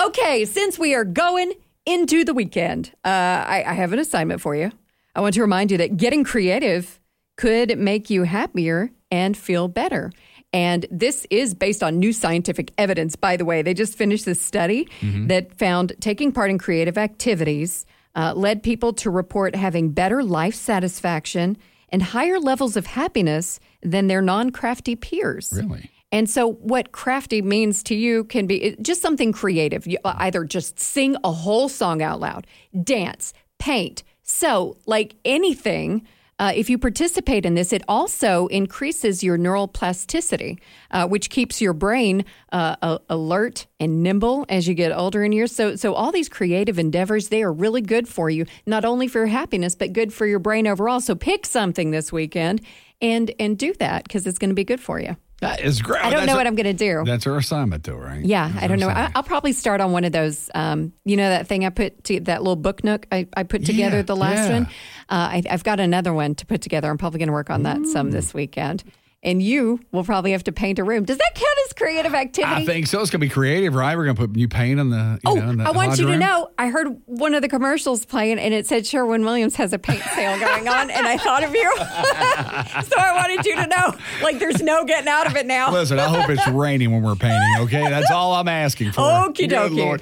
Okay, since we are going into the weekend, I have an assignment for you. I want to remind you that getting creative could make you happier and feel better. And this is based on new scientific evidence, by the way. They just finished this study that found taking part in creative activities led people to report having better life satisfaction and higher levels of happiness than their non-crafty peers. Really? And so what crafty means to you can be just something creative. You either just sing a whole song out loud, dance, paint, sew, like anything. If you participate in this, it also increases your neural plasticity, which keeps your brain alert and nimble as you get older in years. So all these creative endeavors, they are really good for you, not only for your happiness, but good for your brain overall. So pick something this weekend and do that because it's going to be good for you. That is great. I don't know what I'm going to do. That's our assignment, though, right? Yeah, I don't know. I'll probably start on one of those, that thing I put that little book nook I put together the last one. I've got another one to put together. I'm probably going to work on that some this weekend. And you will probably have to paint a room. Does that count as creative activity? I think so. It's going to be creative, right? We're going to put new paint on the, in the I want you to room. know, I heard one of the commercials playing, and it said Sherwin-Williams has a paint sale going on, and I thought of you. So I wanted you to know, like, there's no getting out of it now. Listen, I hope it's raining when we're painting, okay? That's all I'm asking for. Okie Good dokie. Lord.